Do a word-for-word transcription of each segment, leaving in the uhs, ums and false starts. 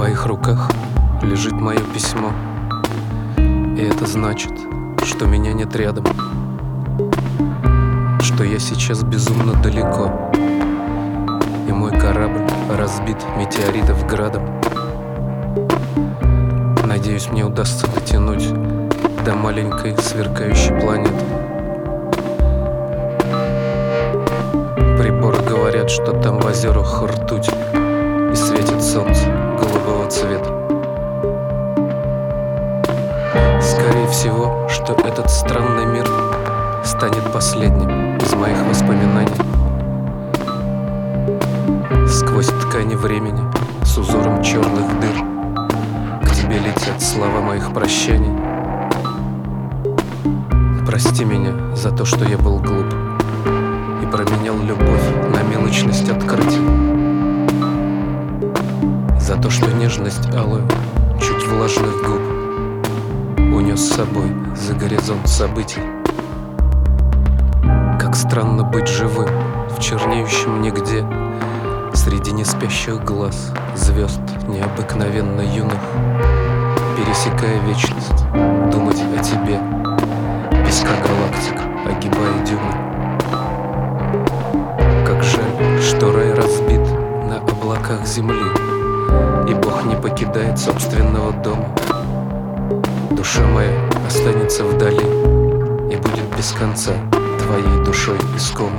твоих руках лежит мое письмо, и это значит, что меня нет рядом, что я сейчас безумно далеко, и мой корабль разбит метеоритов градом. Надеюсь, мне удастся дотянуть до маленькой сверкающей планеты. Приборы говорят, что там в озерах ртуть, и светит солнце голубого цвета. Скорее всего, что этот странный мир станет последним из моих воспоминаний. Сквозь ткани времени с узором черных дыр к тебе летят слова моих прощаний. Прости меня за то, что я был глуп и променял любовь на мелочность открытий, за то, что нежность алую, чуть влажных губ унес с собой за горизонт событий. Как странно быть живым в чернеющем нигде, среди неспящих глаз звезд необыкновенно юных, пересекая вечность, думать о тебе, песка галактик, огибая дюны. Как жаль, что рай разбит на облаках земли, и Бог не покидает собственного дома. Душа моя останется вдали и будет без конца твоей душой искома.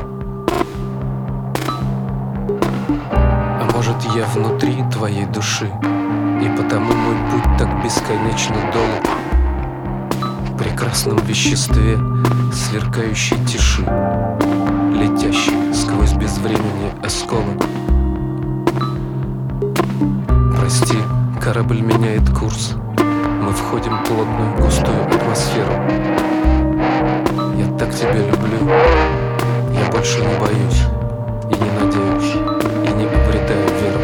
А может, я внутри твоей души, и потому мой путь так бесконечно долг. В прекрасном веществе сверкающей тиши, летящей сквозь безвременье осколок. Прости, корабль меняет курс, мы входим в плотную густую атмосферу. Я так тебя люблю, я больше не боюсь и не надеюсь, и не обретаю веру.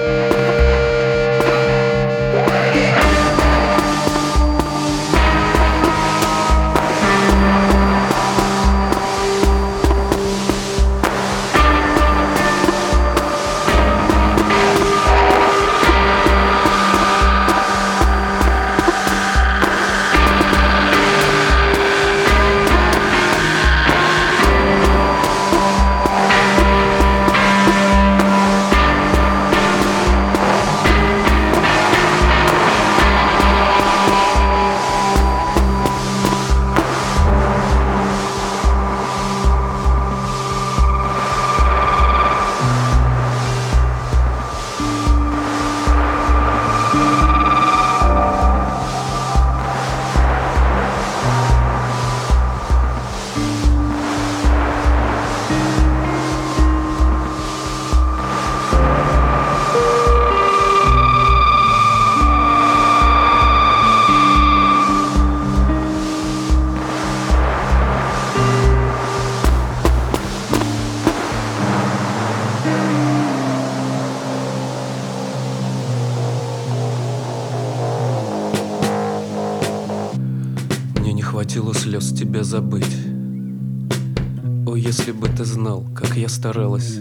Хватило слез тебя забыть. О, если бы ты знал, как я старалась,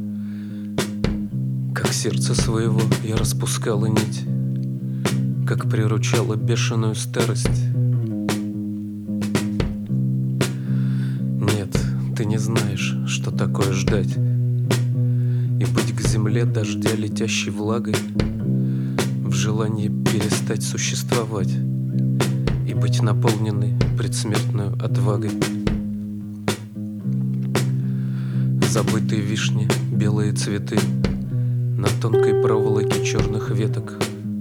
как сердце своего я распускала нить, как приручала бешеную старость. Нет, ты не знаешь, что такое ждать и быть к земле дождя летящей влагой, в желании перестать существовать и быть наполненной предсмертную отвагой. Забытые вишни, белые цветы на тонкой проволоке черных веток.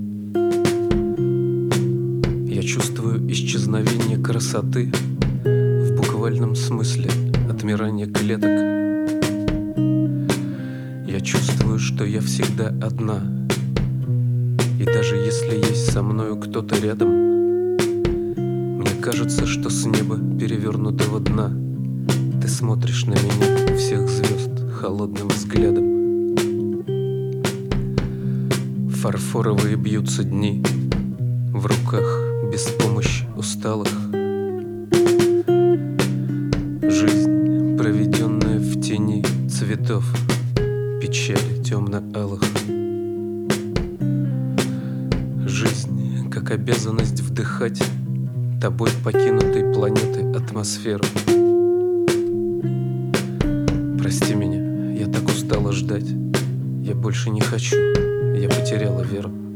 Я чувствую исчезновение красоты, в буквальном смысле отмирание клеток. Я чувствую, что я всегда одна, и даже если есть со мною кто-то рядом, кажется, что с неба перевернутого дна ты смотришь на меня, всех звезд, холодным взглядом. Фарфоровые бьются дни в руках без помощи усталых. Жизнь, проведенная в тени цветов, печали темно-алых. как обязанность вдыхать тобой покинутой планеты атмосферу. Прости меня, я так устала ждать. Я больше не хочу, я потеряла веру.